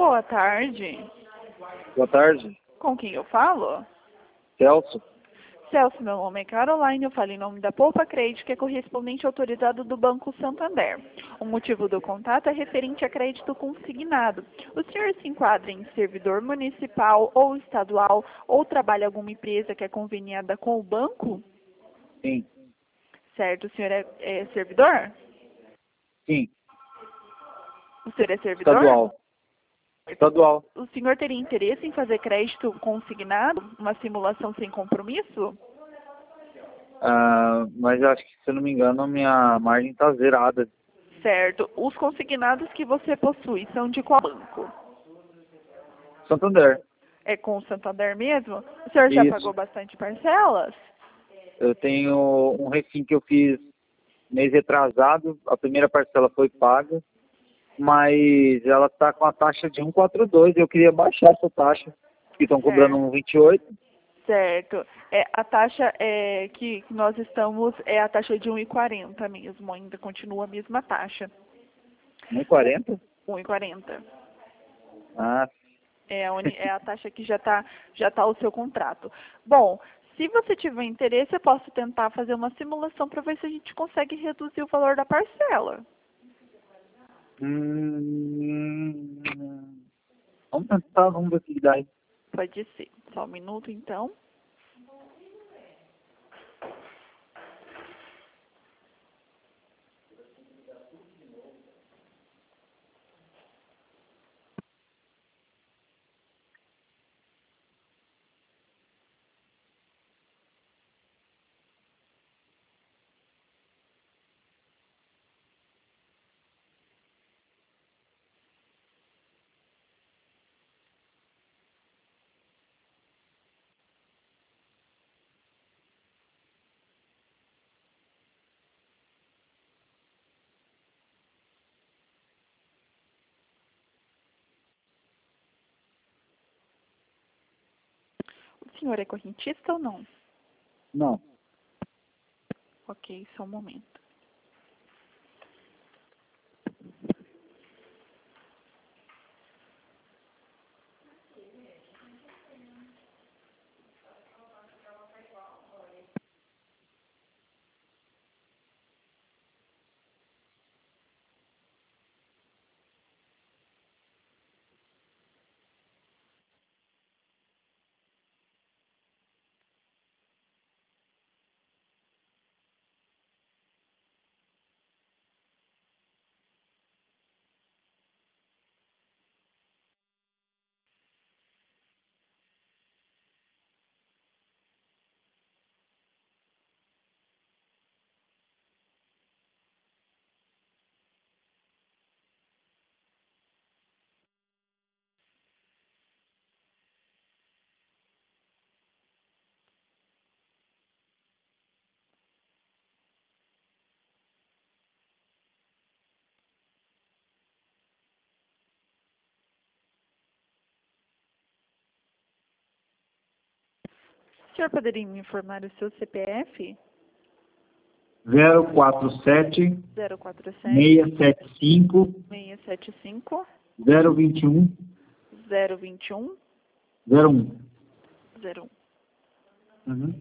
Boa tarde. Boa tarde, Com quem eu falo? Celso. Celso, meu nome é Caroline, eu falo em nome da Poupa Crédito, que é correspondente autorizado do Banco Santander. O motivo do contato é referente a crédito consignado. O senhor se enquadra em servidor municipal ou estadual ou trabalha em alguma empresa que é conveniada com o banco? Sim, Certo, o senhor é servidor? sim, O senhor é servidor? estadual. Estadual. O senhor teria interesse em fazer crédito consignado, uma simulação sem compromisso? Mas acho que, se eu não me engano, a minha margem está zerada. Certo. Os consignados que você possui são de qual banco? Santander. É com o Santander mesmo? O senhor já Isso. pagou bastante parcelas? Eu tenho um refim que eu fiz mês retrasado, a primeira parcela foi paga, mas ela está com a taxa de 1,42. Eu queria baixar essa taxa, que estão cobrando 1,28. Certo. A taxa que nós estamos é a taxa de 1,40 mesmo, ainda continua a mesma taxa. 1,40? 1,40. Ah, É a taxa que já tá o seu contrato. Bom, se você tiver interesse, eu posso tentar fazer uma simulação para ver se a gente consegue reduzir o valor da parcela. Vamos tentar, vamos ver o que dá aí. Pode ser. Só um minuto, então. O senhor é correntista ou não? Não. Ok, só um momento. O senhor poderia me informar o seu CPF? 047 047 675 675 021 021 01. 01. Uhum.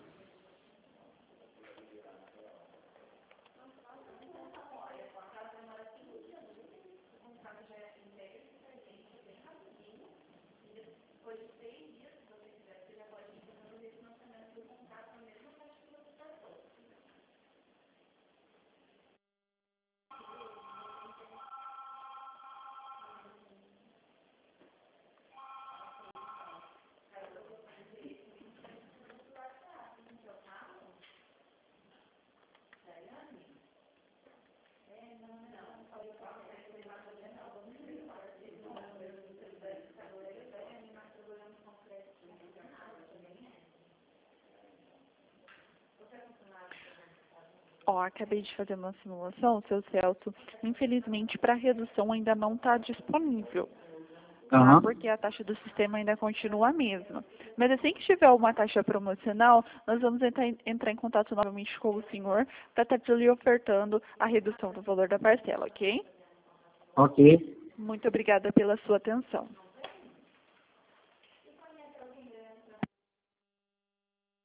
Ó, acabei de fazer uma simulação, seu Celso. Infelizmente, para redução ainda não está disponível. Tá? Aham. Porque a taxa do sistema ainda continua a mesma. Mas assim que tiver uma taxa promocional, nós vamos entrar em contato novamente com o senhor para estar lhe ofertando a redução do valor da parcela, ok? Ok. Muito obrigada pela sua atenção.